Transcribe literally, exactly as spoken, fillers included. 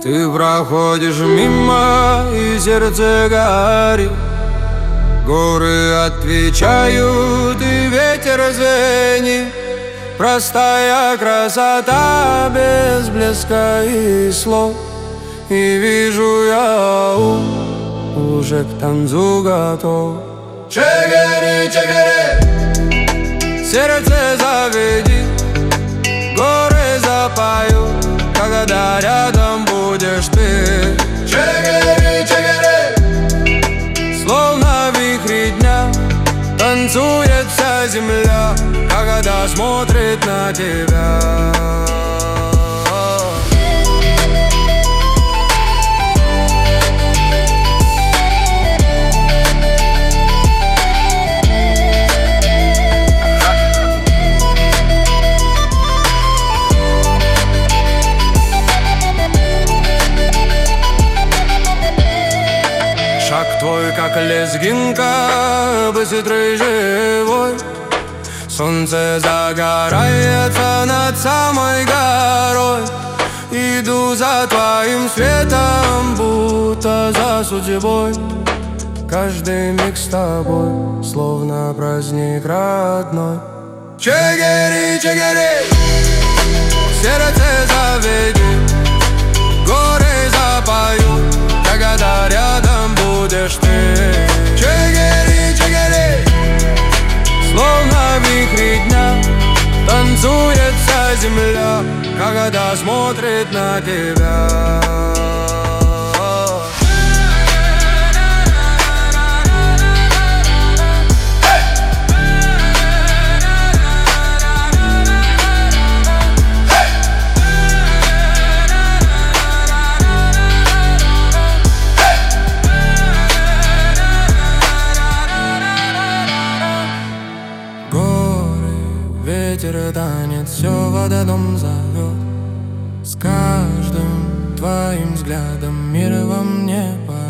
Ты проходишь мимо, и сердце горит. Горы отвечают, и ветер звенит. Простая красота без блеска и слов. И вижу я у, уже к танцу готов. Чегери, чегери, сердце заведи, горы запою, когда рядом будешь ты. Чегери, чегери, словно вихри дня танцует вся земля, когда смотрит на тебя. Шаг твой, как лезгинка, быстрый, живой. Солнце загорается над самой горой. Иду за твоим светом, будто за судьбой. Каждый миг с тобой, словно праздник родной. Чегери, чегери, сердце заведи, горы запою, когда рядом будешь ты. Чегери, чегери, словно вихри дня танцует вся земля, когда смотрит на тебя. Ветер танец, все вододом зовет. С каждым твоим взглядом мир во мне поет.